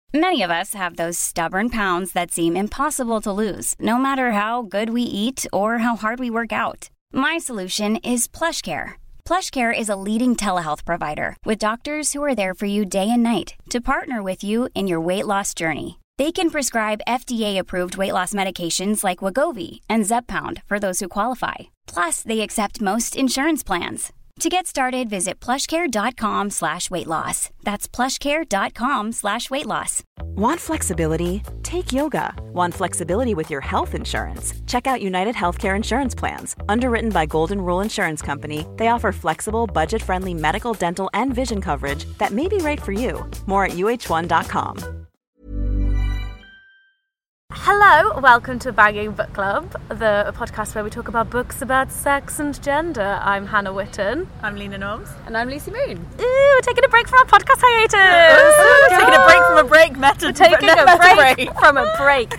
Many of us have those stubborn pounds that seem impossible to lose, no matter how good we eat or how hard we work out. My solution is PlushCare. PlushCare is a leading telehealth provider with doctors who are there for you day and night to partner with you in your weight loss journey. They can prescribe FDA-approved weight loss medications like Wegovy and Zepbound for those who qualify. Plus, they accept most insurance plans. To get started, visit plushcare.com/weightloss. That's plushcare.com/weightloss. Want flexibility? Take yoga. Want flexibility with your health insurance? Check out United Healthcare Insurance Plans. Underwritten by Golden Rule Insurance Company, they offer flexible, budget-friendly medical, dental, and vision coverage that may be right for you. More at uh1.com. Hello, welcome to Bagging Book Club, the podcast where we talk about books about sex and gender. I'm Hannah Witten. I'm Lena Norms. And I'm Lucy Moon. Ooh, we're taking a break from our podcast hiatus. Taking a break from a break, We're taking a break from a break.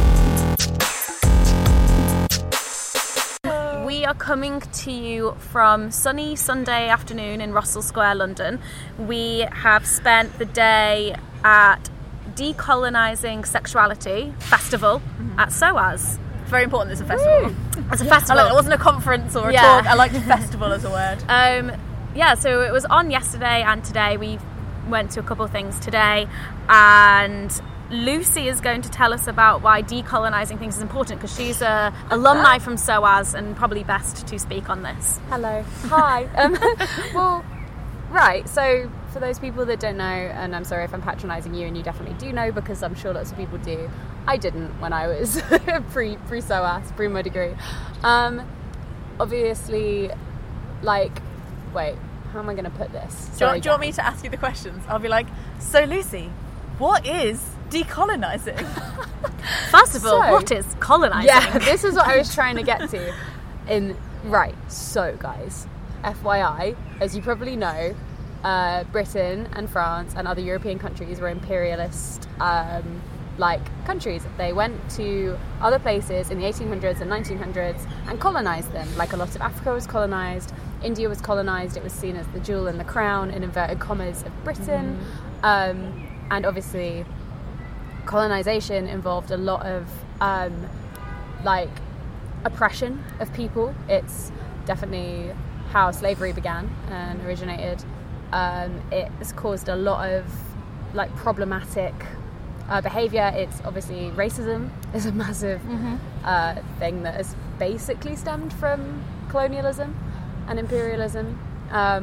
We are coming to you from sunny Sunday afternoon in Russell Square, London. We have spent the day at Decolonising Sexuality Festival at SOAS. Very important, it's a festival. It's a festival. It wasn't a conference or a talk. I liked festival as a word. So it was on yesterday and today. We went to a couple of things today, and Lucy is going to tell us about why decolonising things is important, because she's a alumni from SOAS and probably best to speak on this. Hello. Hi. So for those people that don't know, and I'm sorry if I'm patronising you, and you definitely do know because I'm sure lots of people do, I didn't when I was pre-SOAS, pre my degree. Obviously, wait, how am I going to put this? Do you want me to ask you the questions? I'll be like, so Lucy, what is decolonising? First of all, what is colonising? Yeah, this is what I was trying to get to. So guys, FYI, as you probably know, Britain and France and other European countries were imperialist countries. They went to other places in the 1800s and 1900s and colonised them. Like a lot of Africa was colonised, India was colonised. It was seen as the jewel in the crown, in inverted commas, of Britain. And obviously colonisation involved a lot of oppression of people. It's definitely how slavery began and originated. It has caused a lot of problematic behaviour. It's obviously racism is a massive thing that has basically stemmed from colonialism and imperialism. A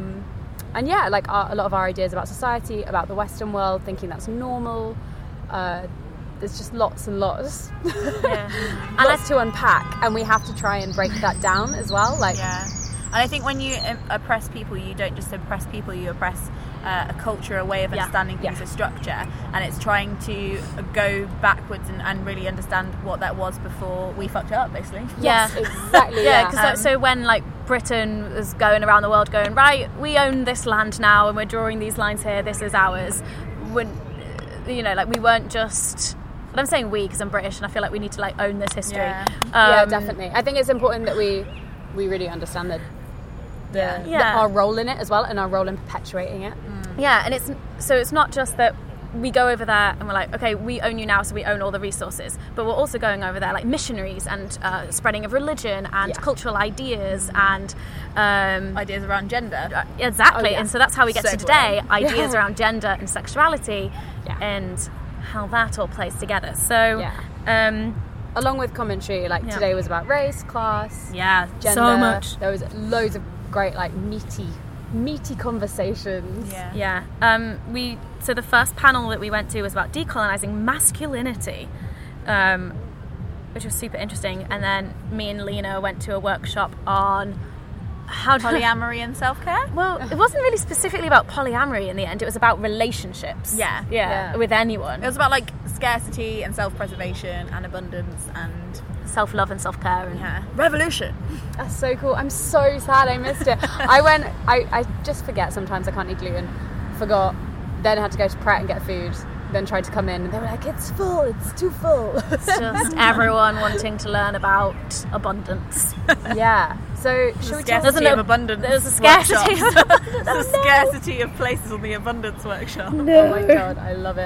lot of our ideas about society, about the Western world, thinking that's normal. There's just lots and lots, lots to unpack, and we have to try and break that down as well. And I think when you oppress people, you don't just oppress people, you oppress a culture, a way of understanding things, a structure, and it's trying to go backwards and really understand what that was before we fucked it up, basically. Yes, exactly. So when Britain was going around the world going, right, we own this land now and we're drawing these lines here, this is ours, when, we weren't just... But I'm saying we because I'm British and I feel like we need to own this history. Definitely. I think it's important that we really understand our role in it as well, and our role in perpetuating it. And it's not just that we go over there and we're like, okay, we own you now, so we own all the resources, but we're also going over there like missionaries and spreading of religion and cultural ideas and ideas around gender. Exactly. And so that's how we get to today, ideas around gender and sexuality and how that all plays together. So along with commentary, today was about race, class, gender. So much. There was loads of great meaty conversations. So the first panel that we went to was about decolonising masculinity, which was super interesting, and then me and Lena went to a workshop on how polyamory and self-care. Well, it wasn't really specifically about polyamory in the end. It was about relationships with anyone. It was about scarcity and self-preservation and abundance and self-love and self-care and revolution. That's so cool. I'm so sad I missed it. I just forget sometimes I can't eat gluten. Forgot, then had to go to Pret and get food, then tried to come in and they were like, it's full, it's too full. It's just everyone wanting to learn about abundance. So should we talk of abundance? There's a scarcity. There's a scarcity of places on the abundance workshop. No. Oh my god, I love it.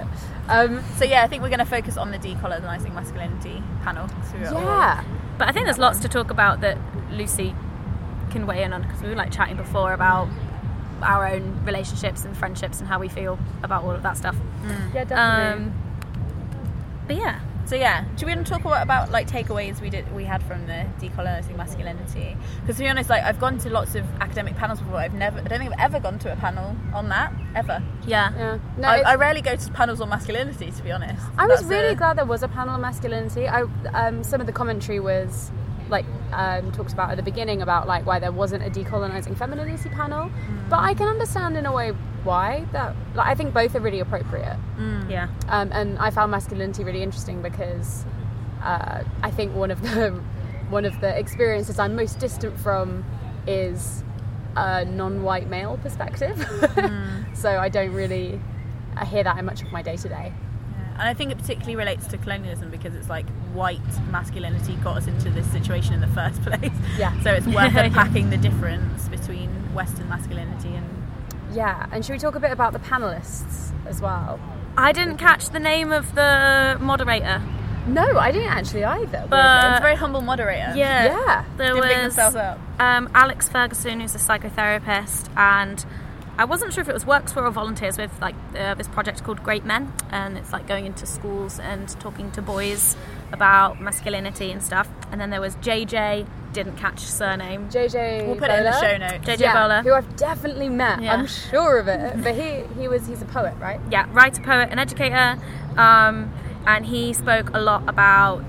So yeah, I think we're going to focus on the decolonising masculinity panel. But I think there's lots to talk about that Lucy can weigh in on, because we were like chatting before about our own relationships and friendships and how we feel about all of that stuff. Yeah, definitely. But yeah. So yeah, do we want to talk about like takeaways we had from the decolonising masculinity? Because to be honest, like I've gone to lots of academic panels before. I don't think I've ever gone to a panel on that ever. Yeah. No, I rarely go to panels on masculinity, to be honest. I was really glad there was a panel on masculinity. Some of the commentary was like talks about at the beginning about like why there wasn't a decolonising femininity panel, but I can understand in a way why that. Like, I think both are really appropriate. Yeah. And I found masculinity really interesting because I think one of the experiences I'm most distant from is a non-white male perspective. So I don't really hear that in much of my day-to-day. And I think it particularly relates to colonialism because it's like white masculinity got us into this situation in the first place. Yeah. So it's worth unpacking the difference between Western masculinity and... Yeah, and should we talk a bit about the panellists as well? I didn't catch the name of the moderator. No, I didn't actually either. But it's a very humble moderator. Yeah. There Didn't was pick themselves up. Alex Ferguson, who's a psychotherapist, and I wasn't sure if it was works for or volunteers with like this project called Great Men, and it's like going into schools and talking to boys about masculinity and stuff. And then there was JJ, didn't catch surname. JJ We'll put it in the show notes. JJ Bowler, who I've definitely met. Yeah. I'm sure of it. But he's a poet, right? Yeah, writer, poet, and educator. And he spoke a lot about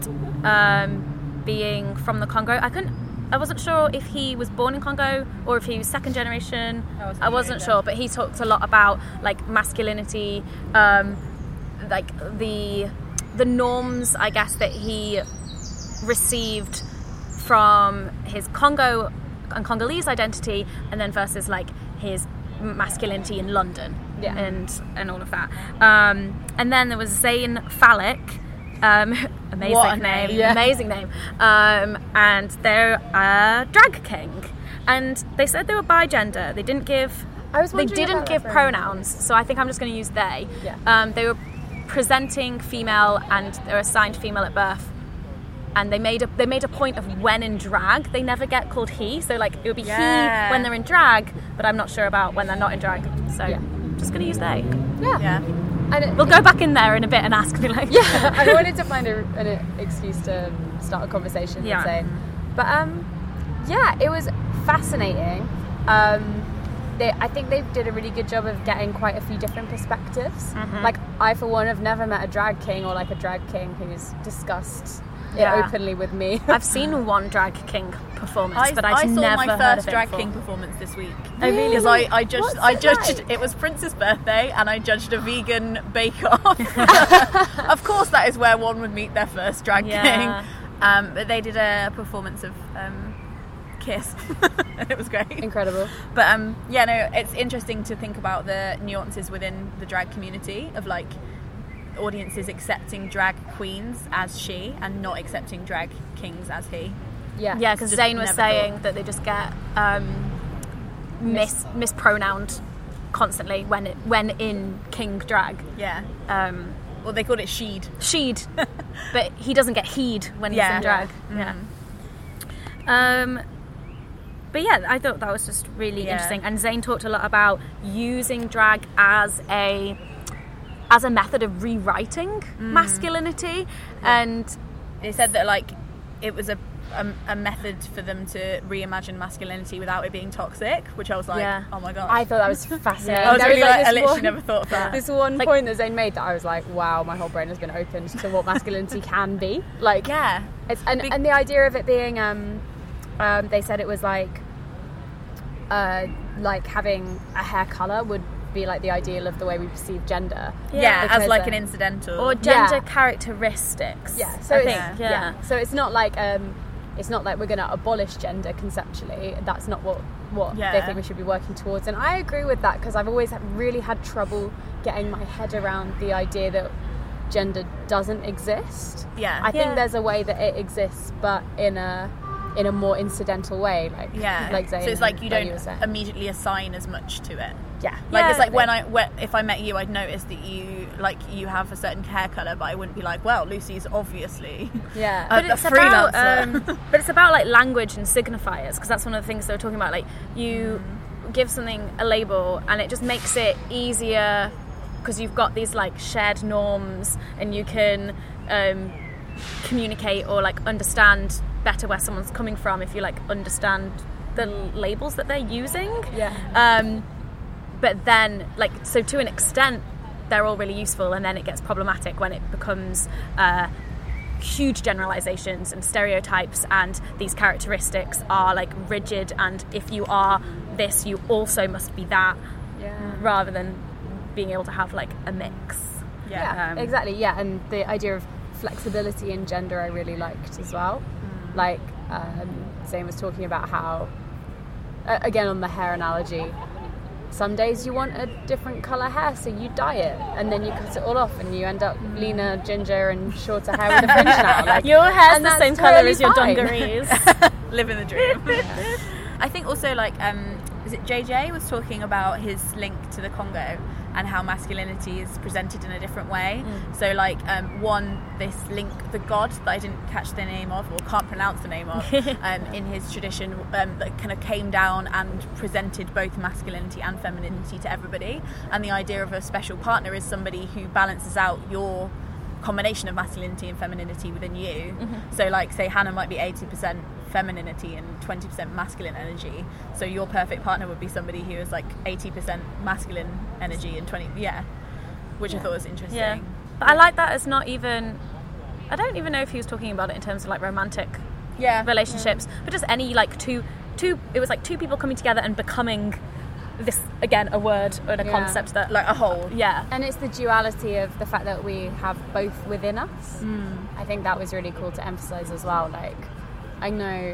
being from the Congo. I wasn't sure if he was born in Congo or if he was second generation. I wasn't sure, but he talked a lot about like masculinity, like the norms, I guess, that he received from his Congo and Congolese identity, and then versus like his masculinity in London, and all of that. And then there was Zayn Fallick. Amazing name. Yeah. Amazing name. And they're a drag king, and they said they were bi-gender. They didn't give pronouns, so I think I'm just going to use they. Yeah. They were presenting female, and they're assigned female at birth. And they made a point of when in drag they never get called he, so like it would be he when they're in drag, but I'm not sure about when they're not in drag, so I'm just going to use they. Yeah. And We'll go back in there in a bit and ask me like... Yeah, I wanted to find an excuse to start a conversation and say. But it was fascinating. I think they did a really good job of getting quite a few different perspectives. Like I, for one, have never met a drag king or like a drag king who's discussed it openly with me. I've seen one drag king performance, but I never saw my heard first of it drag before. king performance this week. Oh, really? Because I judged. Like? It was Prince's birthday, and I judged a vegan bake-off. Of course, that is where one would meet their first drag king. But they did a performance of Kiss, and it was great. Incredible. But it's interesting to think about the nuances within the drag community of like audiences accepting drag queens as she and not accepting drag kings as he. Yeah, because Zayn was saying that they just get mispronounced constantly when in king drag. Yeah. Well, they called it sheed. Sheed. But he doesn't get heed when he's in drag. But yeah, I thought that was just really interesting. And Zayn talked a lot about using drag as a method of rewriting masculinity, and they said that like it was a method for them to reimagine masculinity without it being toxic, which I was like, oh my god, I thought that was fascinating. I was really like, I literally never thought of that. This one point that Zayn made that I was like, wow, my whole brain has been opened to what masculinity can be. Like, it's and the idea of it being they said it was like having a hair colour would be like the ideal of the way we perceive gender. As like an incidental or gender characteristics. So I think, so it's not like we're going to abolish gender conceptually. That's not what they think we should be working towards. And I agree with that because I've always really had trouble getting my head around the idea that gender doesn't exist. I think there's a way that it exists, but in a in a more incidental way, like Zayn, so it's like you don't immediately assign as much to it. It's like if I met you, I'd notice that you have a certain hair colour, but I wouldn't be like, well, Lucy's obviously but it's freelancer. But it's about like language and signifiers, because that's one of the things they were talking about. Like you give something a label and it just makes it easier because you've got these like shared norms, and you can communicate or like understand better where someone's coming from if you like understand the labels that they're using. But then like, so to an extent they're all really useful, and then it gets problematic when it becomes huge generalizations and stereotypes, and these characteristics are like rigid, and if you are this you also must be that, rather than being able to have like a mix. Exactly. And the idea of flexibility in gender I really liked as well. Like Zayn was talking about how, again on the hair analogy, some days you want a different colour hair, so you dye it and then you cut it all off and you end up leaner, ginger and shorter hair with a fringe now. Like, your hair's the same colour as your dungarees. Living the dream. I think also like is it JJ was talking about his link to the Congo and how masculinity is presented in a different way. So like this link, the god that I didn't catch the name of or can't pronounce the name of, in his tradition, that kind of came down and presented both masculinity and femininity to everybody. And the idea of a special partner is somebody who balances out your combination of masculinity and femininity within you. So like, say Hannah might be 80% femininity and 20% masculine energy, so your perfect partner would be somebody who is like 80% masculine energy and 20, which I thought was interesting. But I like that as not even, I don't even know if he was talking about it in terms of like romantic relationships, but just any like two it was like two people coming together and becoming this, again, a word or a concept that like a whole. And it's the duality of the fact that we have both within us. I think that was really cool to emphasize as well. Like, I know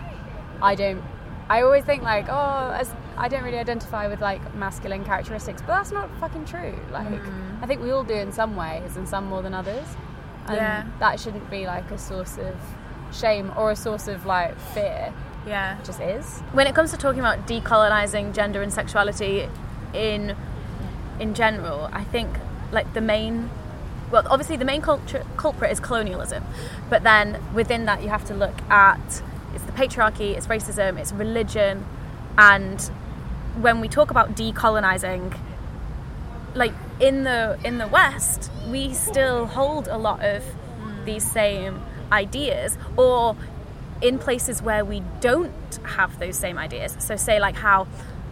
I always think like, I don't really identify with like masculine characteristics, but that's not fucking true. Like, I think we all do in some ways, and some more than others, and that shouldn't be like a source of shame or a source of like fear. It just is. When it comes to talking about decolonizing gender and sexuality in general, I think like obviously the main culprit is colonialism, but then within that you have to look at, it's the patriarchy, it's racism, it's religion. And when we talk about decolonizing, like in the West, we still hold a lot of these same ideas, or in places where we don't have those same ideas. So say like how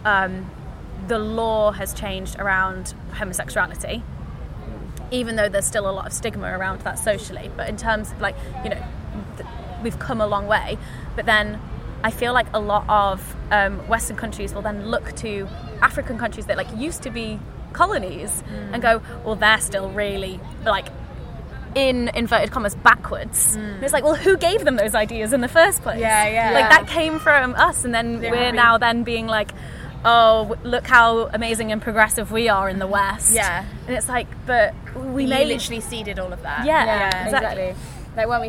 the law has changed around homosexuality, even though there's still a lot of stigma around that socially, but in terms of like, we've come a long way. But then I feel like a lot of Western countries will then look to African countries that like used to be colonies and go, well, they're still really like, in inverted commas, backwards. And it's like, well, who gave them those ideas in the first place? Like that came from us, and then we're now then being like, oh, look how amazing and progressive we are in the West. And it's like, but we literally seeded all of that. Exactly. Like when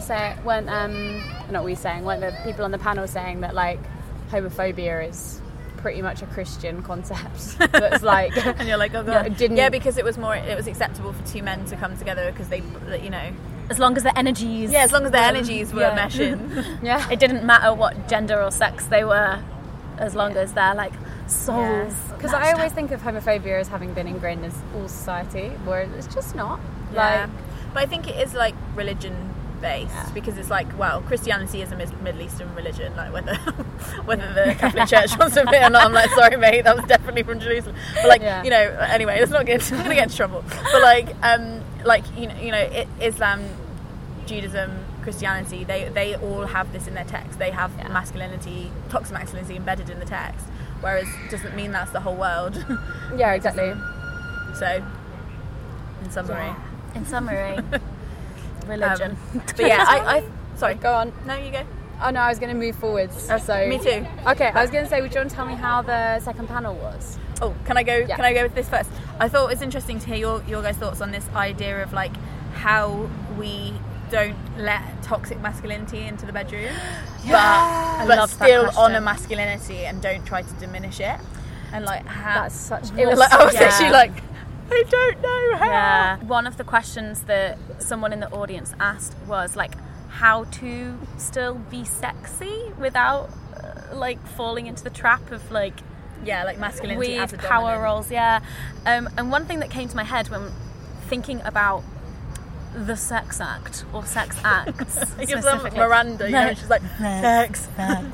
weren't the people on the panel saying that like homophobia is pretty much a Christian concept. That's like, and you're like, oh god, because it was acceptable for two men to come together because they, as long as their energies, were meshing. It didn't matter what gender or sex they were, as long as they're like souls. Because I always think of homophobia as having been ingrained in all society, whereas it's just not. Like, but I think it is like religion based, because it's like, well, Christianity is a Middle Eastern religion, like whether the Catholic Church wants to be or not, I'm like, sorry mate, that was definitely from Jerusalem, but like anyway, it's not good, I'm gonna get into trouble, but like Islam, Judaism, Christianity, they all have this in their text. They have masculinity, toxic masculinity embedded in the text, whereas it doesn't mean that's the whole world. Exactly. So in summary religion. But I sorry, go on. No, you go. Oh no, I was going to move forwards. So me too. Okay, I was going to say, would you want to tell me how the second panel was? Oh, can I go? Yeah. Can I go with this first? I thought it was interesting to hear your guys' thoughts on this idea of like how we don't let toxic masculinity into the bedroom, but still honour masculinity and don't try to diminish it. And like, that's such. It was like, I was actually like, I don't know how. Yeah. One of the questions that someone in the audience asked was like, how to still be sexy without like falling into the trap of like masculinity as a power dominant. roles. And one thing that came to my head when thinking about the sex act or sex acts specifically, Miranda, she's like sex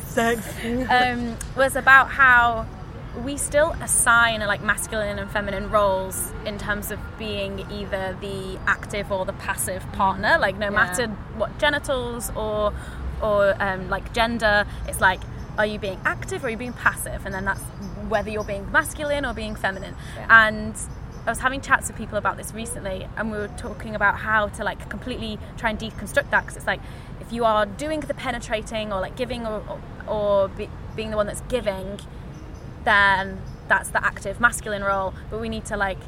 was about how we still assign like masculine and feminine roles in terms of being either the active or the passive partner, like no matter what genitals or like gender, it's like, are you being active or are you being passive? And then that's whether you're being masculine or being feminine. And I was having chats with people about this recently, and we were talking about how to like completely try and deconstruct that, because it's like, if you are doing the penetrating or like giving or being the one that's giving, then that's the active masculine role. But we need to like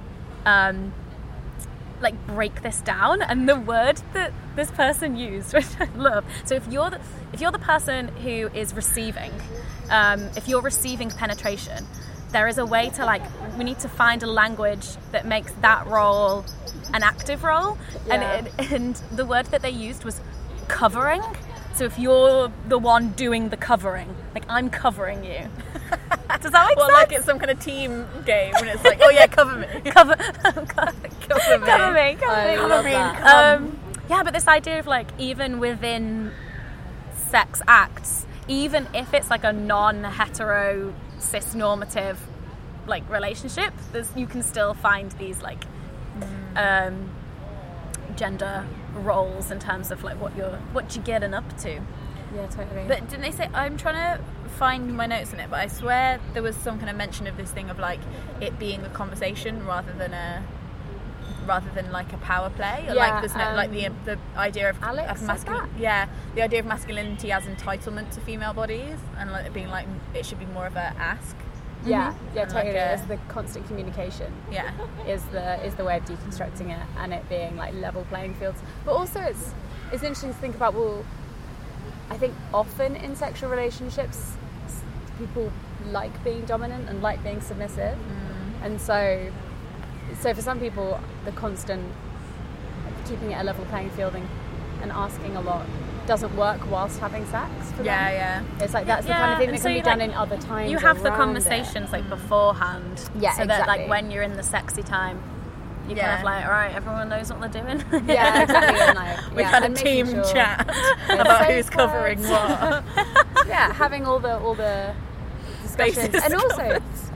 break this down. And the word that this person used, which I love, so if you're the person who is receiving, if you're receiving penetration, there is a way to like, we need to find a language that makes that role an active role. And the word that they used was covering. So if you're the one doing the covering, like, I'm covering you. Does that make sense? Like it's some kind of team game when it's like, oh yeah, cover me. cover me. Cover me. Yeah, but this idea of like, even within sex acts, even if it's like a non-hetero cis-normative like relationship, you can still find these like gender roles in terms of like what you're getting up to. Yeah, totally. But didn't they say, I'm trying to find my notes on it, but I swear there was some kind of mention of this thing of like it being a conversation rather than like a power play, or like there's no, like the idea of the idea of masculinity as entitlement to female bodies, and like it being like it should be more of a ask. Yeah, totally. Like It's the constant communication. Yeah, is the way of deconstructing it, and it being like level playing fields. But also, it's interesting to think about. Well, I think often in sexual relationships, people like being dominant and like being submissive, and so for some people, the constant keeping it a level playing field and asking a lot doesn't work whilst having sex for them. It's like that's the kind of thing that can be done in other times. You have the conversations like beforehand, so exactly. that like when you're in the sexy time, you kind of like, all right, everyone knows what they're doing. Yeah, exactly. And like, we've had a team chat about who's covering what. Yeah, having all the discussions, and also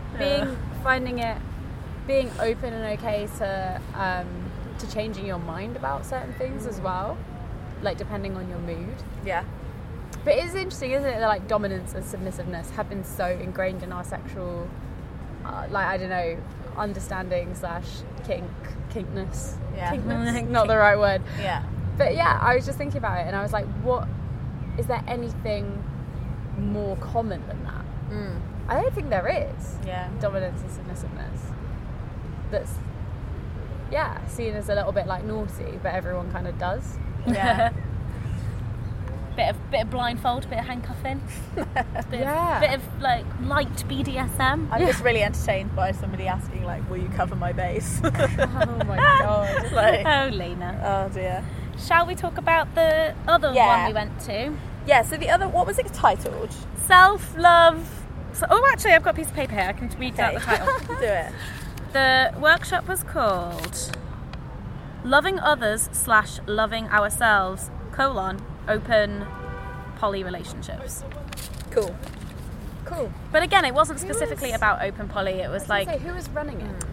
being open and okay to changing your mind about certain things as well, like depending on your mood. Yeah. But it's interesting, isn't it, that like dominance and submissiveness have been so ingrained in our sexual, like, I don't know, understanding / kinkness. Yeah. Kinkness, not the right word. Yeah. But yeah, I was just thinking about it, and I was like, what is there anything more common than that? I don't think there is. Yeah. Dominance and submissiveness. That's seen as a little bit like naughty, but everyone kind of does. Yeah. bit of blindfold, bit of handcuffing, bit of like light BDSM. I'm just really entertained by somebody asking like, will you cover my base? Oh my god. Like, oh Lena. Oh dear. Shall we talk about the other one we went to? Yeah, so the other, what was it titled? Self-love. So, actually I've got a piece of paper here, I can read out the title. Do it. The workshop was called Loving Others / Loving Ourselves, open poly relationships. Cool. But again, it wasn't specifically about open poly, it was like... who was running it?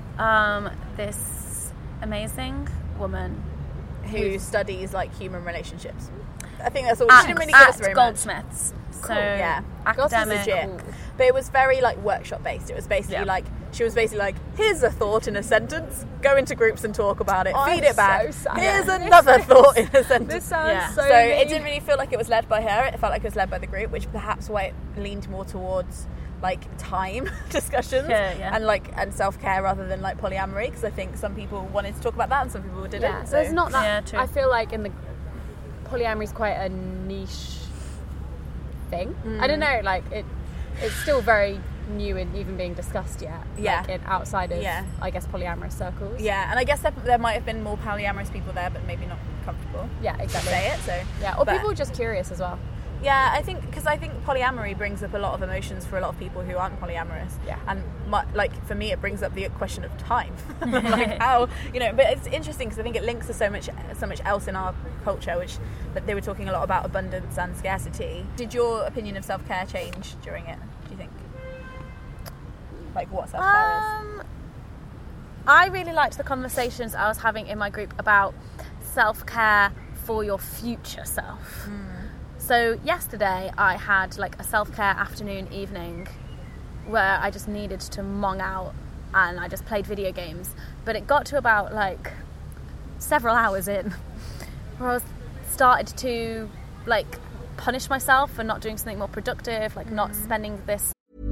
This amazing woman who studies like human relationships. I think that's all. She didn't really give us very Goldsmiths. Cool. So Yeah. academic. Cool. But it was very like workshop based. It was basically like, she was basically like, here's a thought in a sentence, go into groups and talk about it, feed it back. So here's another thought in a sentence. This sounds so it mean. didn't really feel like it was led by her. It felt like it was led by the group, which perhaps why it leaned more towards like time discussions and self-care rather than like polyamory, because I think some people wanted to talk about that and some people didn't. So it's not that. Yeah, true. I feel like in polyamory is quite a niche thing. I don't know, like it's still very new and even being discussed yet. Like outside of I guess polyamorous circles. Yeah, and I guess there might have been more polyamorous people there, but maybe not comfortable. Yeah, exactly. To say it. So yeah, or people are just curious as well. Yeah, I think polyamory brings up a lot of emotions for a lot of people who aren't polyamorous. Yeah, and for me, it brings up the question of time, like how But it's interesting because I think it links to so much else in our culture, which they were talking a lot about abundance and scarcity. Did your opinion of self-care change during it? Do you think? Like what self-care is? I really liked the conversations I was having in my group about self-care for your future self. So yesterday I had like a self-care afternoon evening where I just needed to mong out and I just played video games. But it got to about like several hours in where I started to like punish myself for not doing something more productive, like not spending this.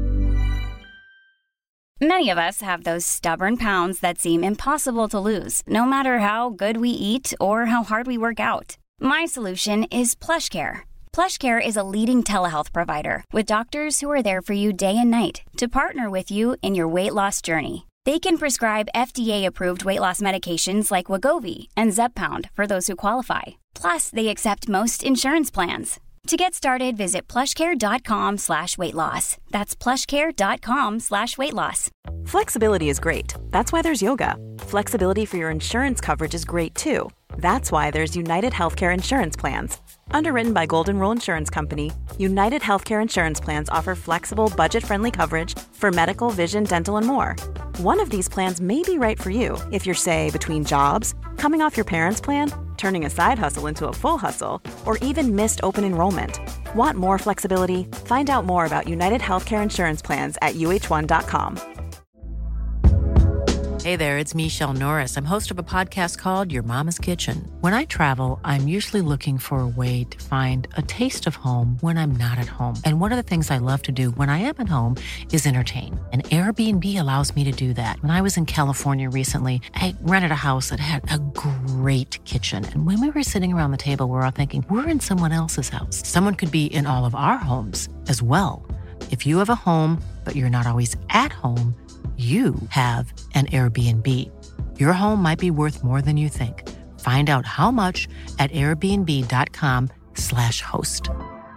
Many of us have those stubborn pounds that seem impossible to lose, no matter how good we eat or how hard we work out. My solution is PlushCare. PlushCare is a leading telehealth provider with doctors who are there for you day and night to partner with you in your weight loss journey. They can prescribe FDA-approved weight loss medications like Wegovy and Zepbound for those who qualify. Plus, they accept most insurance plans. To get started, visit plushcare.com/weightloss. That's plushcare.com/weightloss. Flexibility is great. That's why there's yoga. Flexibility for your insurance coverage is great too. That's why there's United Healthcare Insurance Plans. Underwritten by Golden Rule Insurance Company, United Healthcare Insurance Plans offer flexible, budget-friendly coverage for medical, vision, dental, and more. One of these plans may be right for you if you're, say, between jobs, coming off your parents' plan, turning a side hustle into a full hustle, or even missed open enrollment. Want more flexibility? Find out more about United Healthcare Insurance Plans at UH1.com. Hey there, it's Michelle Norris. I'm host of a podcast called Your Mama's Kitchen. When I travel, I'm usually looking for a way to find a taste of home when I'm not at home. And one of the things I love to do when I am at home is entertain. And Airbnb allows me to do that. When I was in California recently, I rented a house that had a great kitchen. And when we were sitting around the table, we're all thinking, we're in someone else's house. Someone could be in all of our homes as well. If you have a home, but you're not always at home, you have an Airbnb. Your home might be worth more than you think. Find out how much at airbnb.com/host.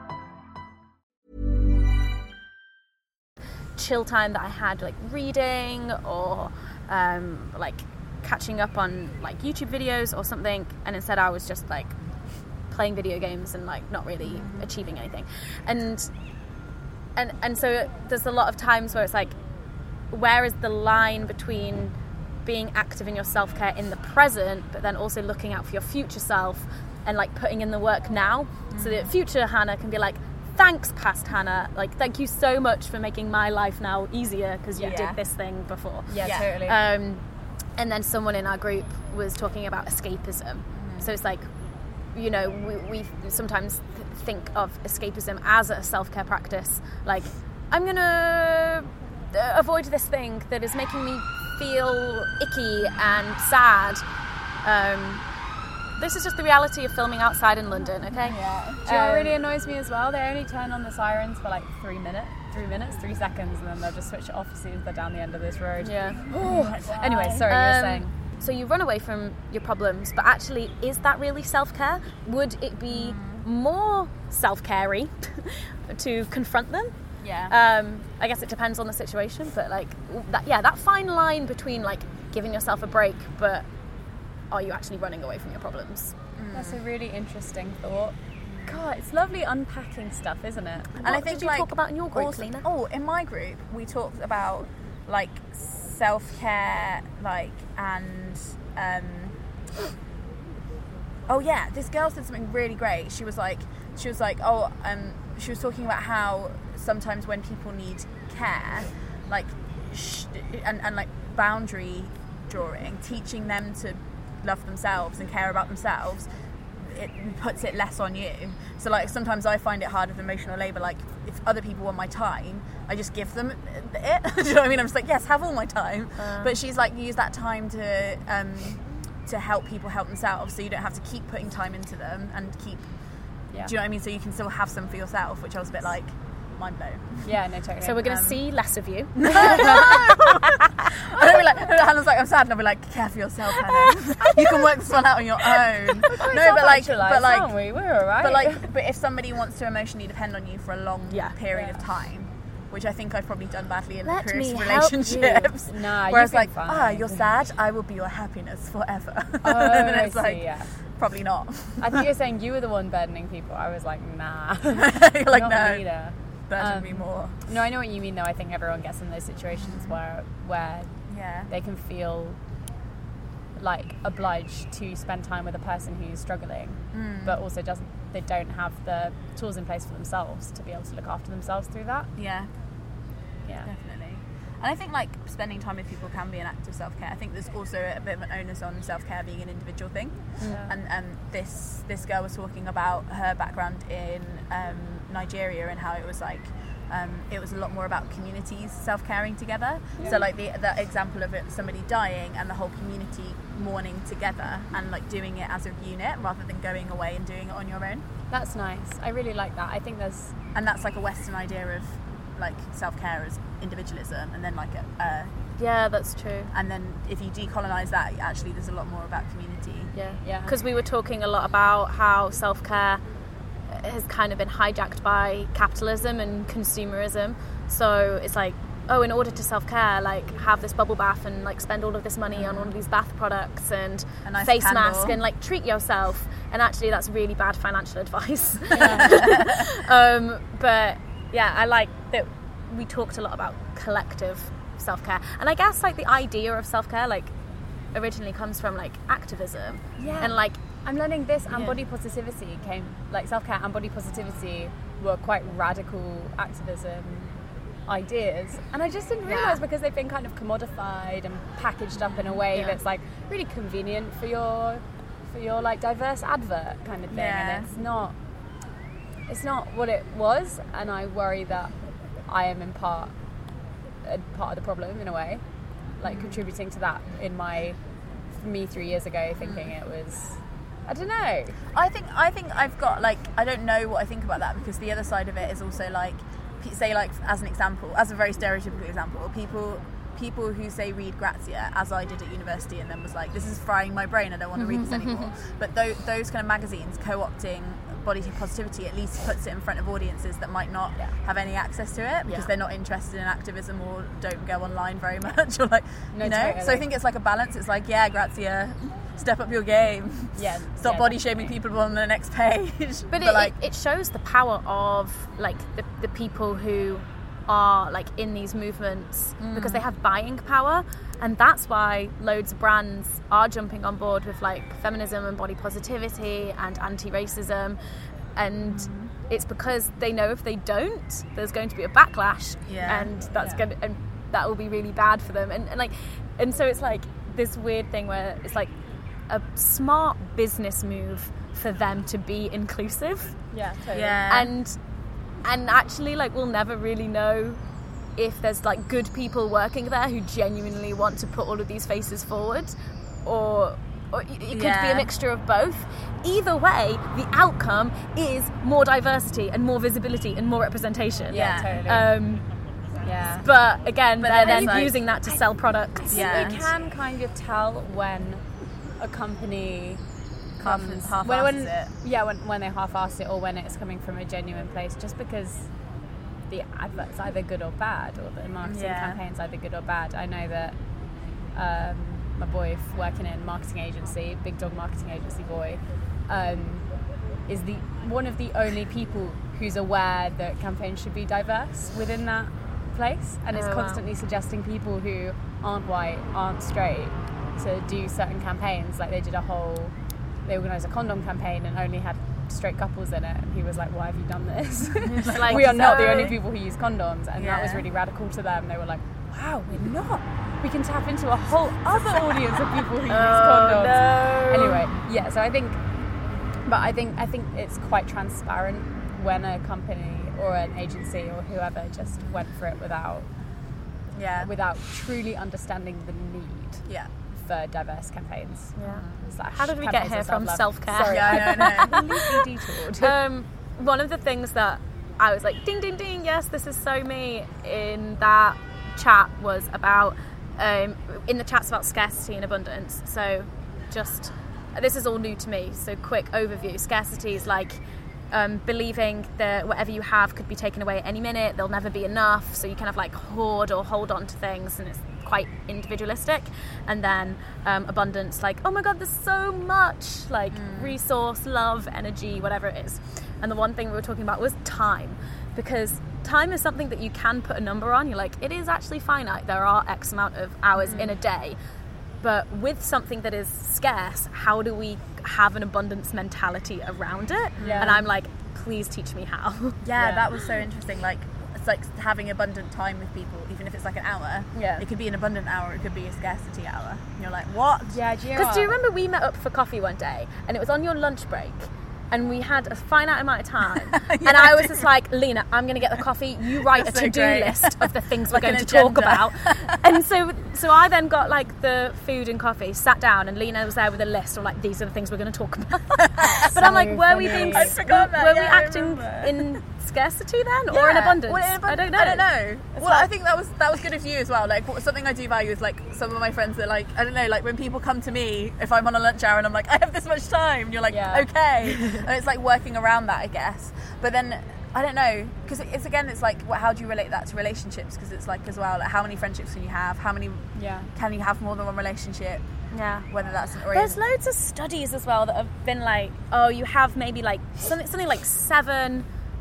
Chill time that I had, like reading or like catching up on like YouTube videos or something, and instead I was just like playing video games and like not really achieving anything. And so there's a lot of times where it's like, where is the line between being active in your self-care in the present, but then also looking out for your future self and like putting in the work now, so that future Hannah can be like, thanks past Hannah, like thank you so much for making my life now easier because you did this thing before. Totally. And then someone in our group was talking about escapism. So it's like, we sometimes think of escapism as a self-care practice, like I'm gonna avoid this thing that is making me feel icky and sad. This is just the reality of filming outside in London, okay? Yeah. Do you know what really annoys me as well? They only turn on the sirens for like 3 seconds, and then they'll just switch it off as soon as they're down the end of this road. Yeah. Anyway, sorry, you were saying. So you run away from your problems, but actually, is that really self-care? Would it be more self-care-y to confront them? Yeah. I guess it depends on the situation, but like that fine line between like giving yourself a break, but are you actually running away from your problems? That's a really interesting thought. God, it's lovely unpacking stuff, isn't it? And I think did you talk about in your group, Lena? In my group we talked about like self-care, like, and this girl said something really great. She was talking about how sometimes when people need care, like and like boundary drawing, teaching them to love themselves and care about themselves, it puts it less on you. So like sometimes I find it hard with emotional labour, like if other people want my time, I just give them it. Do you know what I mean? I'm just like, yes, have all my time. But she's like, use that time to to help people help themselves, so you don't have to keep putting time into them and keep. Do you know what I mean? So you can still have some for yourself, which I was a bit like, mind blown. Yeah, no, totally. So we're going to see less of you. I'll be like, Hannah's like, I'm sad, and I'll be like, care for yourself, Hannah. You can work this one out on your own. No, but like, aren't we? We're alright. But if somebody wants to emotionally depend on you for a long period of time, which I think I've probably done badly in previous relationships. Nah, whereas like, you're sad, I will be your happiness forever. And it's probably not. I think you're saying you were the one burdening people. I was like, nah. You're like, not no. me either. Burden me more. No, I know what you mean though. I think everyone gets in those situations where they can feel like obliged to spend time with a person who's struggling, but also they don't have the tools in place for themselves to be able to look after themselves through that. Yeah, definitely. And I think like spending time with people can be an act of self-care. I think there's also a bit of an onus on self-care being an individual thing. And this girl was talking about her background in Nigeria and how it was like it was a lot more about communities self-caring together. So like the example of somebody dying and the whole community mourning together and like doing it as a unit rather than going away and doing it on your own. That's nice. I really like that. I think that's like a Western idea of like self-care as individualism, and then like yeah, that's true. And then if you decolonize that, actually there's a lot more about community. Yeah. Because we were talking a lot about how self-care has kind of been hijacked by capitalism and consumerism. So it's like, oh, in order to self-care, like have this bubble bath and like spend all of this money on all of these bath products and a nice face candle. mask and like treat yourself. And actually that's really bad financial advice. But yeah, I like that we talked a lot about collective self-care. And I guess like the idea of self-care like originally comes from like activism. Yeah. And like I'm learning this and body positivity came, like self-care and body positivity were quite radical activism ideas. And I just didn't realise because they've been kind of commodified and packaged up in a way that's like really convenient for your like diverse advert kind of thing. And it's not what it was, and I worry that I am in part of the problem in a way, like contributing to that in me 3 years ago thinking it was, I don't know. I think I've got like, I don't know what I think about that, because the other side of it is also like, say like as an example, as a very stereotypical example, people who say read Grazia, as I did at university, and then was like, this is frying my brain, I don't want to read this anymore. But those kind of magazines co-opting body positivity at least puts it in front of audiences that might not have any access to it because they're not interested in activism or don't go online very much, or like, Totally. So I think it's like a balance. It's like, Grazia, step up your game. Stop body shaming people on the next page. But it shows the power of like the people who are like in these movements because they have buying power, and that's why loads of brands are jumping on board with like feminism and body positivity and anti-racism, and it's because they know if they don't, there's going to be a backlash, and that's going to, and that will be really bad for them, and so it's like this weird thing where it's like a smart business move for them to be inclusive. And actually, like, we'll never really know if there's like good people working there who genuinely want to put all of these faces forward, or it could be a mixture of both. Either way, the outcome is more diversity and more visibility and more representation. But again, they're then like, using that to sell products. You can kind of tell when a company comes when they half-ass it, or when it's coming from a genuine place, just because the advert's either good or bad, or the marketing campaign's either good or bad. I know that my boy working in marketing agency, Big Dog marketing agency boy, is one of the only people who's aware that campaigns should be diverse within that place, and is constantly suggesting people who aren't white, aren't straight, to do certain campaigns. Like they organised a condom campaign and only had straight couples in it, and he was like, why have you done this? Like, we are not the only people who use condoms, and that was really radical to them. They were like, wow, we're not, we can tap into a whole other audience of people who use condoms. Anyway, so I think it's quite transparent when a company or an agency or whoever just went for it without truly understanding the need diverse campaigns. How did we get here from self-care? Sorry, I know. completely detoured. One of the things that I was like, ding, ding, ding, yes, this is so me, in that chat was about, in the chats about scarcity and abundance. So just, this is all new to me, so quick overview. Scarcity is like believing that whatever you have could be taken away at any minute, there'll never be enough, so you kind of like hoard or hold on to things, and it's quite individualistic. And then abundance, like, oh my god, there's so much, like resource, love, energy, whatever it is. And the one thing we were talking about was time, because time is something that you can put a number on. You're like, it is actually finite, there are X amount of hours in a day. But with something that is scarce, how do we have an abundance mentality around it? And I'm like, please teach me how. That was so interesting. Like, it's like having abundant time with people, even if it's like an hour. It could be an abundant hour, it could be a scarcity hour. And you're like, what? Because do you remember we met up for coffee one day, and it was on your lunch break, and we had a finite amount of time, and I was just like, Lena, I'm going to get the coffee, you write a to-do list of the things we're going to talk about. And so I then got like the food and coffee, sat down, and Lena was there with a list of like, these are the things we're going to talk about. But I'm like, were we being, were we acting in scarcity then, or in abundance? I don't know. Well, I think that was good of you as well. Like, something I do value is like, some of my friends that like, I don't know, like when people come to me, if I'm on a lunch hour and I'm like, I have this much time, and you're like, okay. And it's like working around that, I guess. But then, I don't know, because it's like, how do you relate that to relationships? Because it's like, as well, like, how many friendships can you have? How many can you have more than one relationship? Whether that's an There's loads of studies as well that have been like, oh, you have maybe like something like seven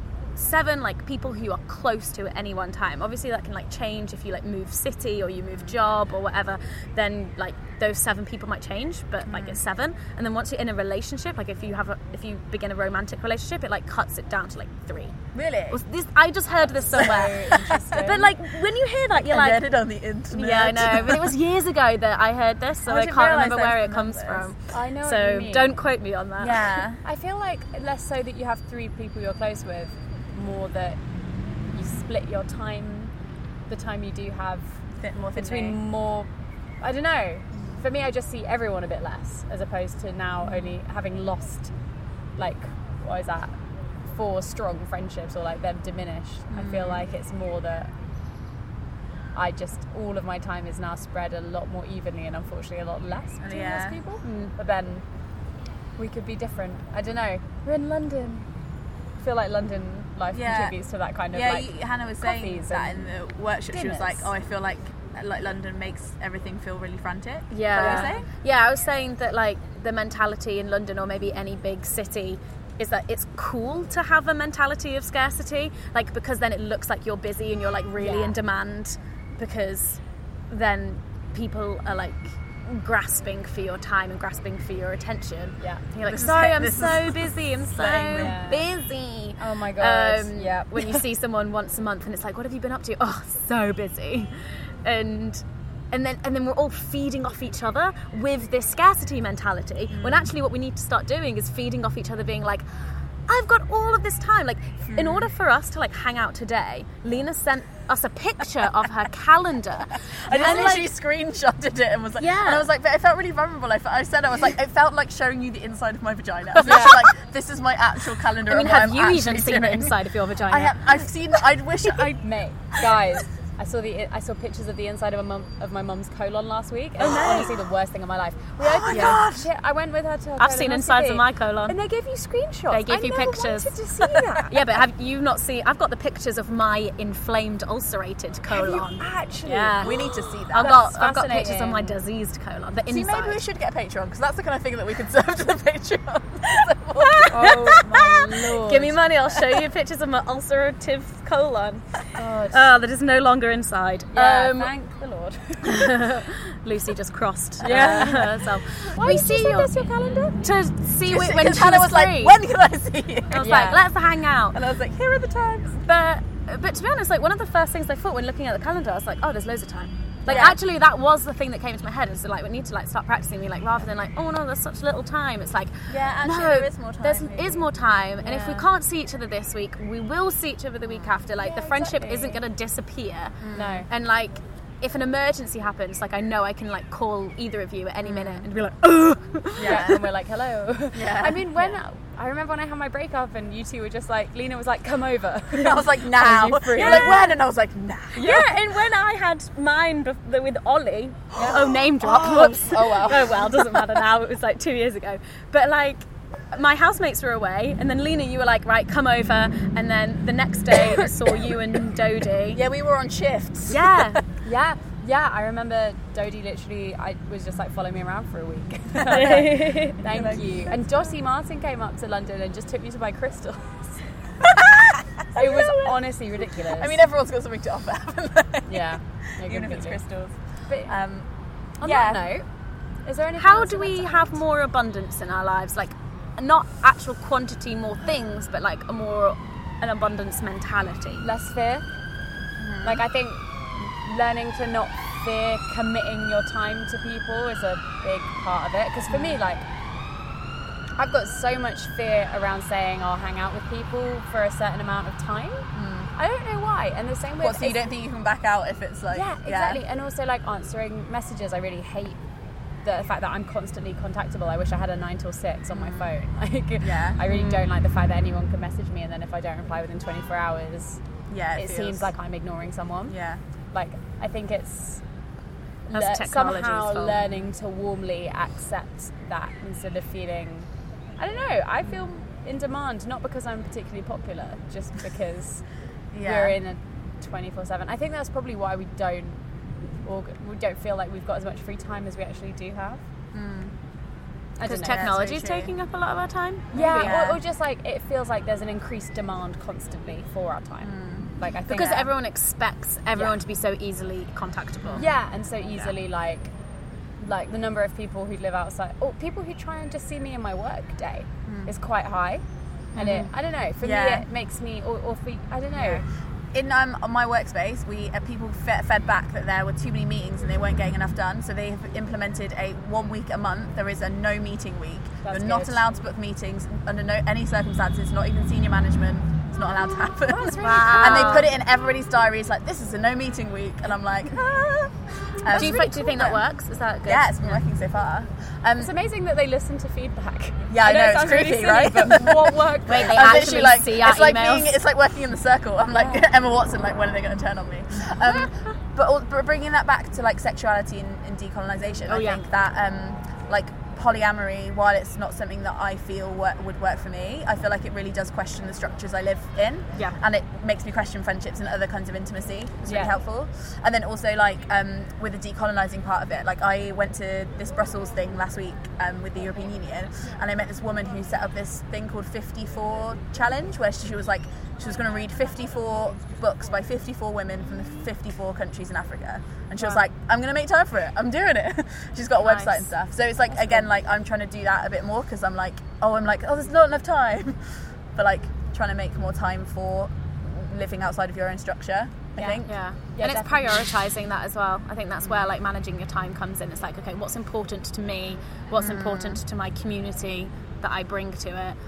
like people who you are close to at any one time. Obviously that can like change if you like move city or you move job or whatever, then like those 7 people might change, but like it's 7. And then once you're in a relationship, like if you begin a romantic relationship, it like cuts it down to like 3. Really? I just heard this somewhere. But like when you hear that, you're like, I read it on the internet. Yeah, I know, but it was years ago that I heard this, so I can't remember where it comes from. I know so what you mean. Don't quote me on that. Yeah. I feel like less so that you have 3 people you're close with, more that you split your time, the time you do have between more, I don't know. For me, I just see everyone a bit less, as opposed to now only having lost, like, what is that, 4 strong friendships, or like them diminished. I feel like it's more that all of my time is now spread a lot more evenly, and unfortunately a lot less between those people. But then we could be different. I don't know. We're in London. I feel like London life contributes to that kind of like Hannah was saying that in the workshop. Dinners. She was like, oh, I feel like London makes everything feel really frantic. Yeah. What were you saying? Yeah, I was saying that like the mentality in London, or maybe any big city, is that it's cool to have a mentality of scarcity, like, because then it looks like you're busy and you're like really in demand, because then people are like grasping for your time and grasping for your attention. And you're like, sorry, I'm so busy. I'm so busy. Oh my god. When you see someone once a month and it's like, what have you been up to? Oh, so busy. And then we're all feeding off each other with this scarcity mentality, when actually what we need to start doing is feeding off each other, being like, I've got all of this time. Like, in order for us to like hang out today, Lena sent us a picture of her calendar. I just literally screenshotted it and was like, and I was like, but I felt really vulnerable. I said, I was like, it felt like showing you the inside of my vagina. I was literally like, this is my actual calendar. I mean, have you even seen the inside of your vagina? I've seen. I wish I. Mate, guys. I saw pictures of the inside of my mum's colon last week, and honestly the worst thing of my life. God! I went with her to. I've seen insides of my colon, and they gave you screenshots. They gave you pictures. I wanted to see that. Yeah, but have you not seen? I've got the pictures of my inflamed, ulcerated colon. Have you actually? Yeah, we need to see that. I've got pictures of my diseased colon. The inside. See, maybe we should get a Patreon, because that's the kind of thing that we could serve to the Patreon. Oh my lord! Give me money, I'll show you pictures of my ulcerative colon. God. That is no longer inside. Yeah, thank the Lord. Lucy just crossed herself. Why did you send us your calendar? To see when she Hannah was free. like, when can I see you? I was like, let's hang out. And I was like, here are the times. But to be honest, like, one of the first things I thought when looking at the calendar, I was like, oh, there's loads of time. Like, actually, that was the thing that came into my head. And so, like, we need to, like, start practicing. We, like, rather than, like, oh, no, there's such little time. It's like, actually, no, there is more time. There is more time. And if we can't see each other this week, we will see each other the week after. Like, the friendship isn't going to disappear. No. And, like, if an emergency happens, like I know I can like call either of you at any minute and be like, ugh. Yeah, and we're like, hello. Yeah. I mean, I remember when I had my breakup and you two were just like, Lena was like, come over. I was like, now. You're Yeah. like, when? And I was like, now. Yeah, and when I had mine with Ollie, name drop, whoops. Oh well. Oh well, doesn't matter now, it was like 2 years ago. But like, my housemates were away, and then Lena, you were like, right, come over, and then the next day I saw you and Dodie. Yeah, we were on shifts. Yeah. Yeah, I remember Dodie literally, I was just like following me around for a week. Like, thank you. And Dottie Martin came up to London and just took me to buy crystals. It was honestly ridiculous. I mean, everyone's got something to offer, haven't they? Yeah. Even if it's crystals. But on yeah. that note, is there anything How else do you'd like we to have more abundance in our lives? Like, not actual quantity, more things, but like an abundance mentality. less fear? Like, I think learning to not fear committing your time to people is a big part of it. Because for me, like, I've got so much fear around saying I'll hang out with people for a certain amount of time. I don't know why. And the same way. What, so you don't think you can back out if it's like... Yeah, exactly. And also, like, answering messages. I really hate the fact that I'm constantly contactable. I wish I had a 9 till 6 on my phone. Like, I really don't like the fact that anyone can message me and then if I don't reply within 24 hours, it seems like I'm ignoring someone. Yeah. Like, I think it's technology's somehow fault. learning to warmly accept that instead of feeling, I don't know, I feel in demand, not because I'm particularly popular, just because we're in a 24/7. I think that's probably why we don't feel like we've got as much free time as we actually do have. Because technology is taking up a lot of our time. Yeah, or just like it feels like there's an increased demand constantly for our time. Like, I think Because everyone expects everyone to be so easily contactable. Yeah, and so easily like the number of people who live outside, or people who try and just see me in my work day is quite high. And I don't know, for me it makes me, or for, I don't know. Yeah. In on my workspace, we people fed back that there were too many meetings and they weren't getting enough done. So they have implemented a 1 week a month. There is a no meeting week. That's You're not good. allowed to book meetings under any circumstances. Not even senior management. It's not allowed to happen. That's really And they put it in everybody's diaries like, this is a no meeting week, and I'm like, Do you think that works? Is that good? Yeah, it's been working so far. It's amazing that they listen to feedback. Yeah, I know, it it's sounds really creepy, silly, right? But what worked? Wait, they I'm actually literally see our it's like emails. it's like working in the circle. I'm like Emma Watson, like, when are they going to turn on me? But bringing that back to like sexuality and decolonization, I think that like polyamory, while it's not something that I feel would work for me, I feel like it really does question the structures I live in. Yeah. And it makes me question friendships and other kinds of intimacy. It's really helpful. And then also like with the decolonizing part of it, like I went to this Brussels thing last week with the European Union, and I met this woman who set up this thing called 54 Challenge, where she was going to read 54 books by 54 women from the 54 countries in Africa. And she was like, I'm going to make time for it. I'm doing it. She's got a website and stuff. So it's like, again, like I'm trying to do that a bit more because I'm like, there's not enough time. But like trying to make more time for living outside of your own structure, I think. Yeah, and it's prioritising that as well. I think that's where like managing your time comes in. It's like, okay, what's important to me? What's important to my community that I bring to it?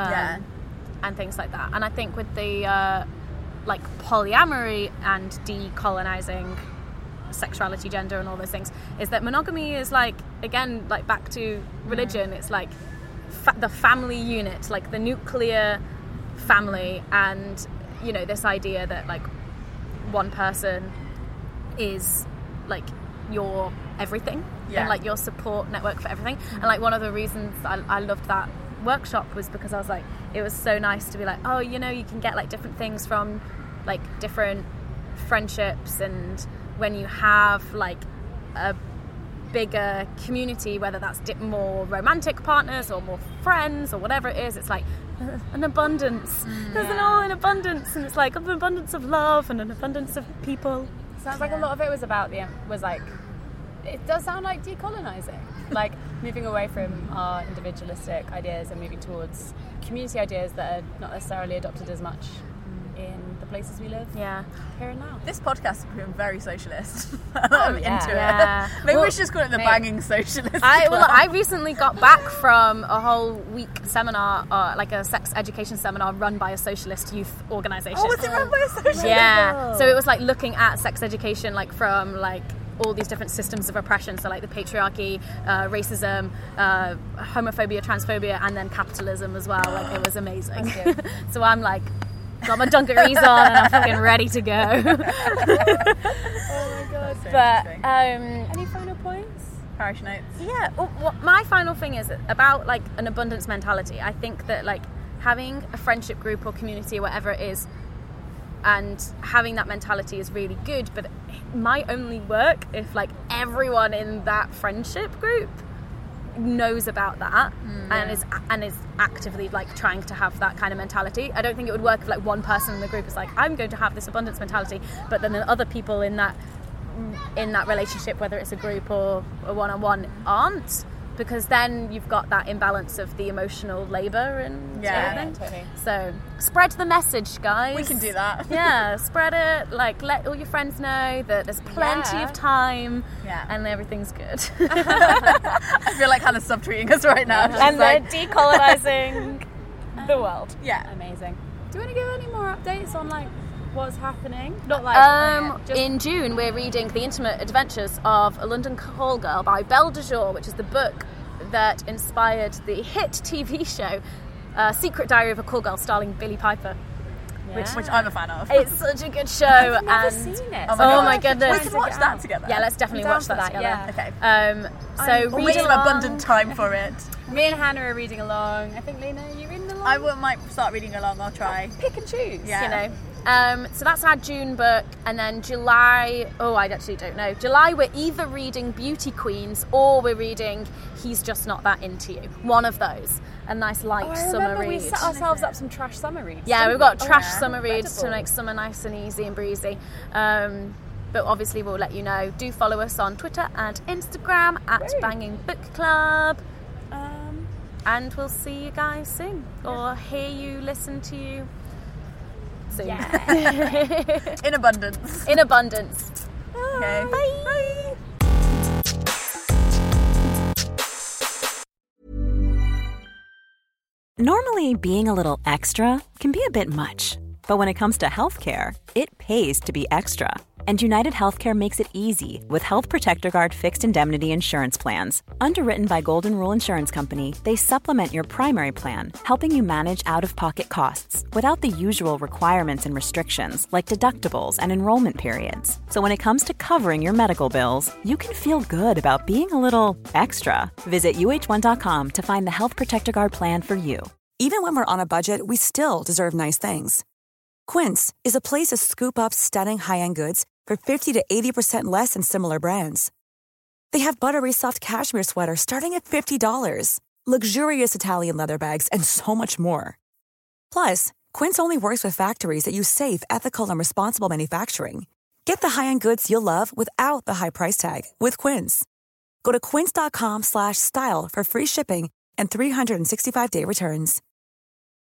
And things like that. And I think with the like polyamory and decolonizing sexuality, gender and all those things, is that monogamy is like, again, like back to religion, it's like the family unit, like the nuclear family, and you know, this idea that like one person is like your everything and like your support network for everything. And like one of the reasons I loved that workshop was because I was like, it was so nice to be like, oh, you know, you can get like different things from like different friendships, and when you have like a bigger community, whether that's more romantic partners or more friends or whatever it is, it's like an abundance. There's an abundance, and it's like an abundance of love and an abundance of people. Sounds like a lot of it was like, it does sound like decolonizing, like moving away from our individualistic ideas and moving towards community ideas that are not necessarily adopted as much in the places we live here and now. This podcast has been very socialist. I'm into it. Yeah. Maybe we should just call it the banging socialist. I recently got back from a whole week seminar, like a sex education seminar run by a socialist youth organisation. Oh, was it run by a socialist? Yeah. So it was like looking at sex education like from like all these different systems of oppression, so like the patriarchy, racism, homophobia, transphobia, and then capitalism as well. Like it was amazing. So I'm like, got my dungarees on and I'm fucking ready to go. Oh my god. So but any final points? Parish notes. Yeah. My final thing is about like an abundance mentality. I think that like having a friendship group or community or whatever it is, and having that mentality is really good, but it might only work if like everyone in that friendship group knows about that and is actively like trying to have that kind of mentality. I don't think it would work if like one person in the group is like, I'm going to have this abundance mentality, but then the other people in that relationship, whether it's a group or a one-on-one, aren't, because then you've got that imbalance of the emotional labour and everything. Totally. So spread the message, guys. We can do that. Yeah, spread it. Like, let all your friends know that there's plenty of time and everything's good. I feel like Hannah's subtweeting us right now. And they're decolonising the world. Yeah. Amazing. Do you want to give any more updates on like what's happening? Not like in June we're reading The Intimate Adventures of a London Call Girl by Belle de Jour, which is the book that inspired the hit TV show Secret Diary of a Call Girl starring Billie Piper. Which I'm a fan of. It's such a good show. I've never seen it. Oh my goodness. We can watch that together. Yeah, let's definitely watch that together. Yeah. Okay. So We'll read make some along. abundant time for it. Me and Hannah are reading along. I think, Lena, are you reading along? I might start reading along. I'll try. Pick and choose. Yeah. You know. So that's our June book, and then July, I actually don't know. July we're either reading Beauty Queens or we're reading He's Just Not That Into You. One of those. A nice light summer read. We set ourselves up some trash summer reads. Yeah, we've got trash summer reads to make summer nice and easy and breezy. But obviously we'll let you know. Do follow us on Twitter and Instagram at Banging Book Club. And we'll see you guys soon. Or hear you, listen to you soon. Yeah. In abundance. In abundance. Okay. Bye. Normally, being a little extra can be a bit much, but when it comes to healthcare, it pays to be extra. And United Healthcare makes it easy with Health Protector Guard fixed indemnity insurance plans. Underwritten by Golden Rule Insurance Company, they supplement your primary plan, helping you manage out-of-pocket costs without the usual requirements and restrictions like deductibles and enrollment periods. So when it comes to covering your medical bills, you can feel good about being a little extra. Visit UH1.com to find the Health Protector Guard plan for you. Even when we're on a budget, we still deserve nice things. Quince is a place to scoop up stunning high-end goods for 50 to 80% less than similar brands. They have buttery soft cashmere sweaters starting at $50, luxurious Italian leather bags, and so much more. Plus, Quince only works with factories that use safe, ethical, and responsible manufacturing. Get the high-end goods you'll love without the high price tag with Quince. Go to quince.com/style for free shipping and 365-day returns.